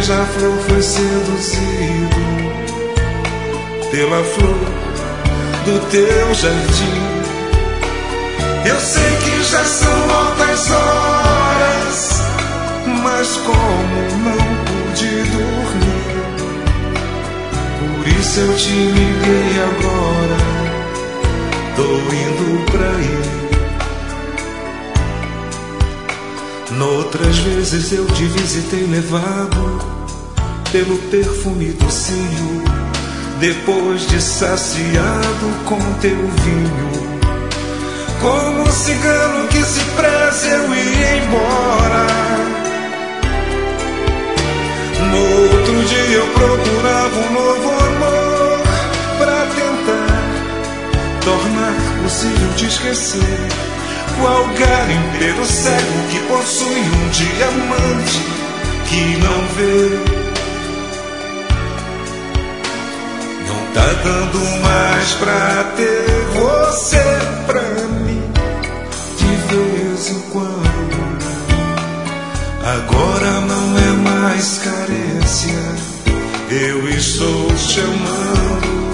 beija-flor foi seduzido pela flor do teu jardim. Eu sei que já são altas horas, mas como não pude dormir, por isso eu te liguei agora, tô indo pra aí. Noutras vezes eu te visitei levado pelo perfume do cio, depois de saciado com teu vinho. Como um cigano que se preze eu ia embora. No outro dia eu procurava um novo amor pra tentar tornar possível te esquecer. Qual garimpeiro cego que possui um diamante que não vê? Não tá dando mais pra ter você pra mim de vez em quando. Agora não é mais carência, eu estou te amando.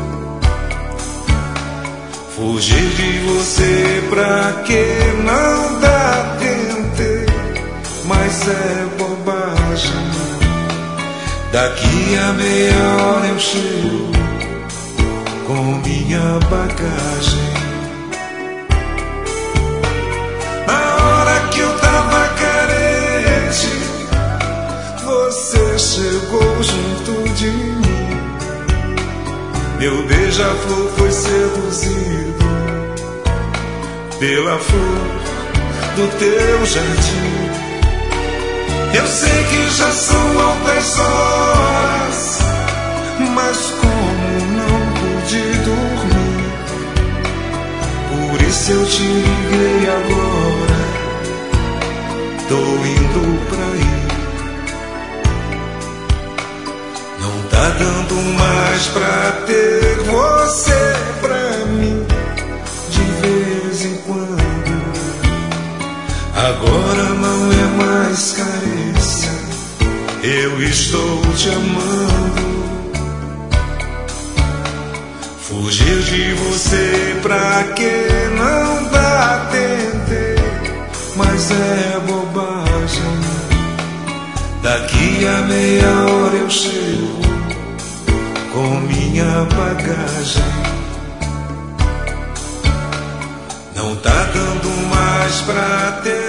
Fugir de você pra que não dá, tentei, mas é bobagem. Daqui a meia hora eu chego com minha bagagem. Na hora que eu tava carente, você chegou junto de mim. Meu beija-flor foi seduzido pela flor do teu jardim. Eu sei que já são altas horas, mas como não pude dormir, por isso eu te liguei agora, tô indo pra aí. Não tá dando mais pra ter você pra mim de vez em quando. Agora não é mais carência, eu estou te amando. Fugir de você pra que não dá, tentei, mas é bobagem. Daqui a meia hora eu chego com minha bagagem. Não tá dando mais pra ter